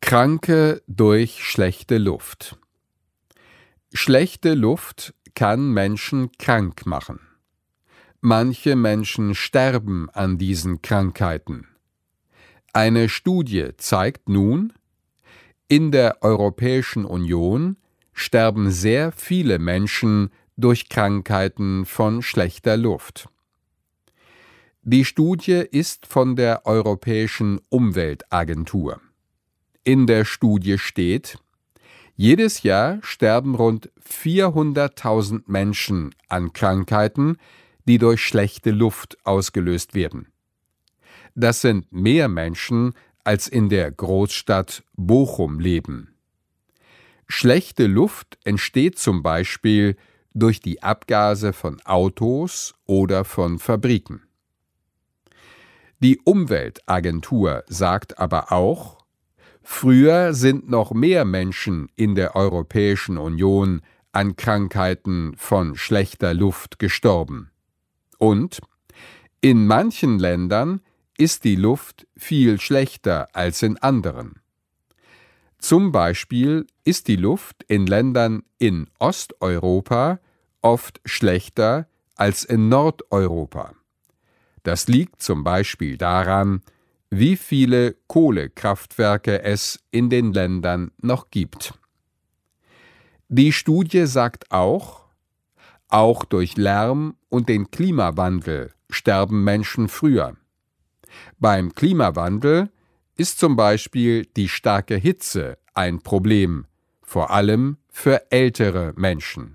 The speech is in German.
Kranke durch schlechte Luft. Schlechte Luft kann Menschen krank machen. Manche Menschen sterben an diesen Krankheiten. Eine Studie zeigt nun, in der Europäischen Union sterben sehr viele Menschen durch Krankheiten von schlechter Luft. Die Studie ist von der Europäischen Umweltagentur. In der Studie steht: Jedes Jahr sterben rund 400.000 Menschen an Krankheiten, die durch schlechte Luft ausgelöst werden. Das sind mehr Menschen, als in der Großstadt Bochum leben. Schlechte Luft entsteht zum Beispiel durch die Abgase von Autos oder von Fabriken. Die Umweltagentur sagt aber auch: Früher sind noch mehr Menschen in der Europäischen Union an Krankheiten von schlechter Luft gestorben. Und in manchen Ländern ist die Luft viel schlechter als in anderen. Zum Beispiel ist die Luft in Ländern in Osteuropa oft schlechter als in Nordeuropa. Das liegt zum Beispiel daran, wie viele Kohlekraftwerke es in den Ländern noch gibt. Die Studie sagt auch durch Lärm und den Klimawandel sterben Menschen früher. Beim Klimawandel ist zum Beispiel die starke Hitze ein Problem, vor allem für ältere Menschen.